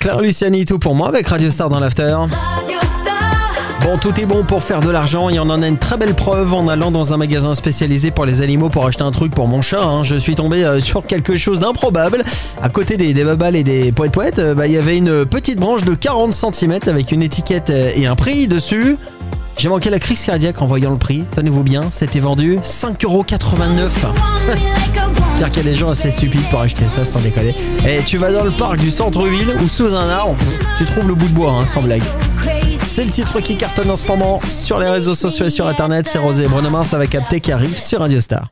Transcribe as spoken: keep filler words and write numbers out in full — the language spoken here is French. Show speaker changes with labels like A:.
A: Claire Luciani, tout pour moi avec Radio Star dans l'after. Bon, tout est bon pour faire de l'argent et on en a une très belle preuve en allant dans un magasin spécialisé pour les animaux pour acheter un truc pour mon chat. Hein. Je suis tombé euh, sur quelque chose d'improbable. À côté des, des babales et des poètes-poètes, euh, bah, il y avait une petite branche de quarante centimètres avec une étiquette et un prix dessus. J'ai manqué la crise cardiaque en voyant le prix. Tenez-vous bien, c'était vendu cinq euros quatre-vingt-neuf. C'est-à-dire qu'il y a des gens assez stupides pour acheter ça sans déconner. Et tu vas dans le parc du centre-ville ou sous un arbre, tu trouves le bout de bois, hein, sans blague. C'est le titre qui cartonne en ce moment sur les réseaux sociaux et sur internet. C'est Rosé Brenemans avec Capté qui arrive sur Radio Star.